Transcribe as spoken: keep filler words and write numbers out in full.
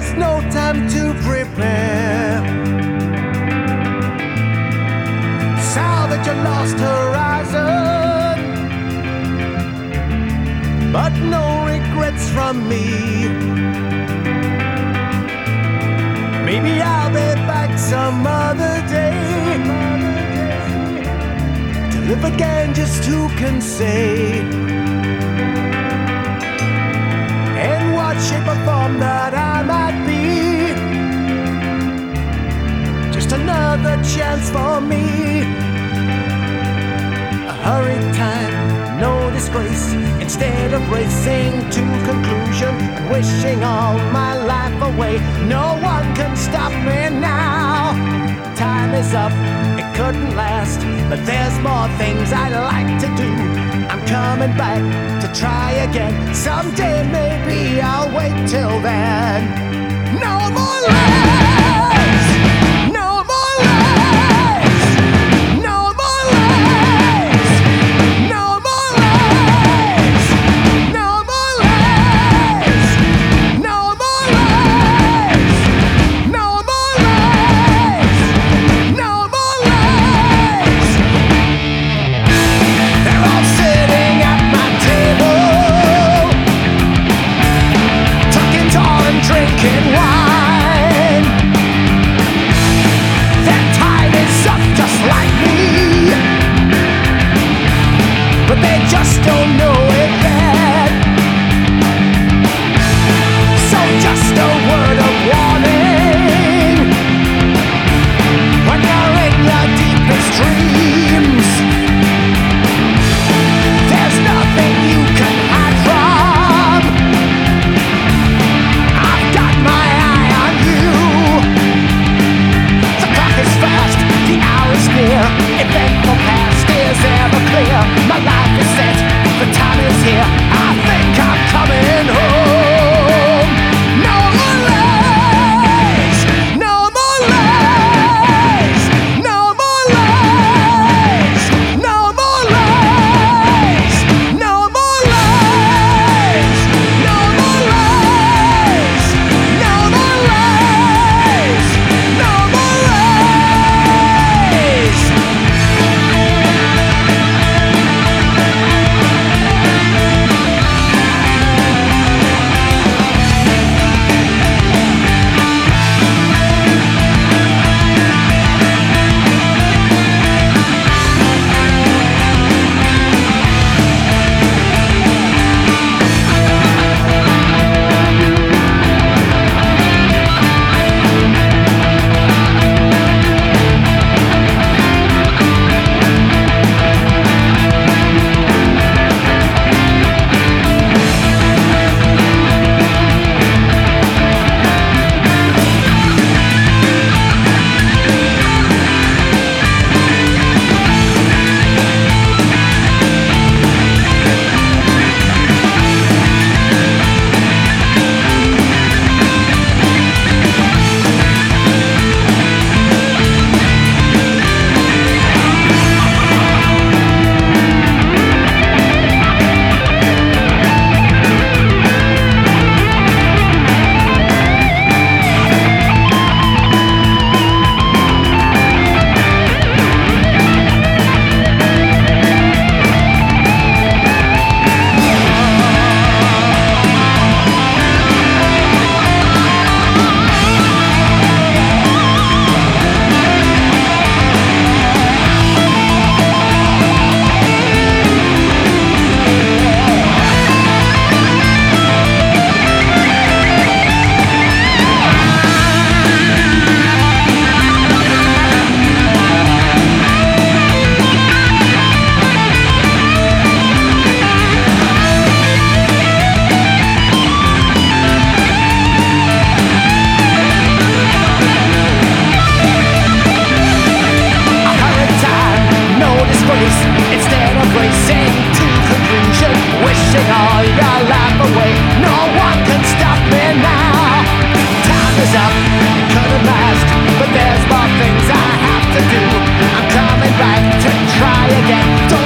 There's no time to prepare. Salvage a lost horizon, but no regrets from me. Maybe I'll be back some other day to live again, just who can say? In what shape or form that I might be, just another chance for me. A hurried time, no disgrace. Instead of racing to conclusion and wishing all my life away, no one can stop me now. Time is up, it couldn't last, but there's more things I'd like to do. I'm coming back to try again. Someday maybe I'll wait till then. No more lies, no more lies, no more lies, no more lies, no more lies, no more lies, no more lies, no more lies. They're all sitting at my table, talking tall and drinking wine. Their time is up just like me, but they just don't know it yet. So just a word of warning: when you're in your deepest dreams, there's nothing you can hide from. I've got my eye on you. The clock is fast, the hour is near. Eventful past is ever clear. My life is set, the time is here. I think I'm coming home. No more lies, no more lies, no more lies, no more lies, no more lies, no more lies, no more lies, no more lies. Instead of racing to conclusion, wishing all your life away, no one can stop me now. Time is up, it couldn't last, but there's more things I have to do. I'm coming back to try again. Don't